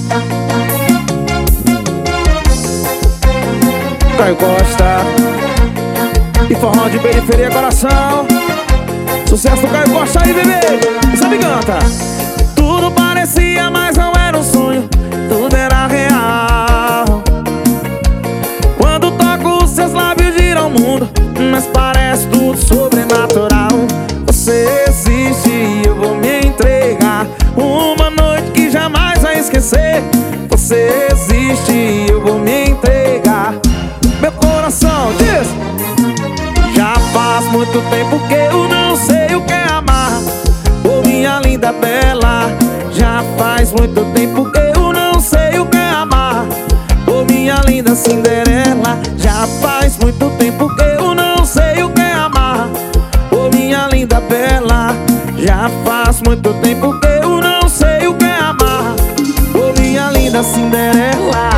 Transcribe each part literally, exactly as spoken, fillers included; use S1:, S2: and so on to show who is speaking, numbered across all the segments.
S1: Caio Costa e forró de periferia, coração. Sucesso do Caio Costa aí, bebê. Sabe, canta. Tudo parecia, mas não era um sonho, tudo era real. Quando toco, os seus lábios giram o mundo, mas parece tudo sobrenatural. Você existe e eu vou me entregar, uma noite que jamais vai esquecer. Você existe e eu vou me entregar. Meu coração diz: já faz muito tempo que eu não sei o que é amar. Ô minha linda bela, já faz muito tempo que eu não sei o que é amar. Ô minha linda Cinderela, já faz muito tempo que eu não sei o que é amar. Ô minha linda bela, já faz muito tempo que eu não sei o que é amar. Ô minha linda Cinderela.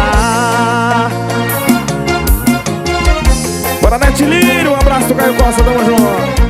S1: Bora, Nete Lírio, um abraço do Caio Costa, tamo junto.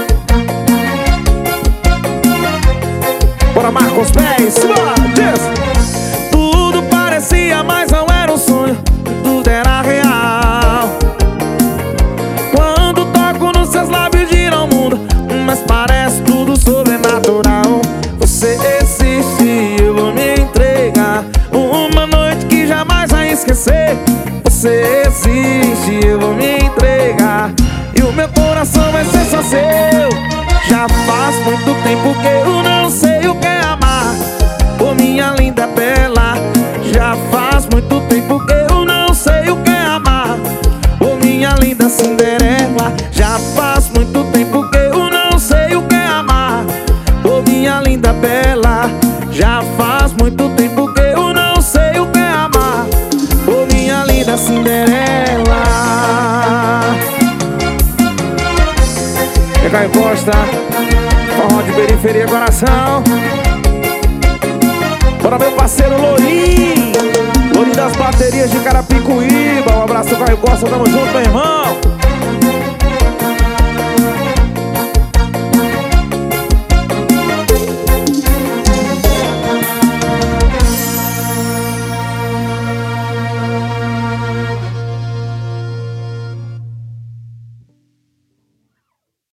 S1: Bora, Marcos Pés, bora, diz. Tudo parecia, mas não era um sonho, tudo era real. Quando toco nos seus lábios gira o mundo, mas parece tudo sobrenatural. Você existe e eu vou me entregar, uma noite que jamais vai esquecer. Você existe e eu vou me entregar, e o meu coração vai ser só seu. Já faz muito tempo que eu não sei o que é amar. Ô minha linda bela, já faz muito tempo que eu não sei o que é amar. Ô minha linda Cinderela, já faz muito tempo que eu não sei o que é amar. Ô minha linda bela, já faz muito tempo que eu não sei o que é amar. Ô minha linda Cinderela. É Caio Costa, forró de periferia, coração. Bora, meu parceiro Lourinho, Lourinho das baterias de Carapicuíba. Um abraço, Caio Costa, tamo junto, meu irmão.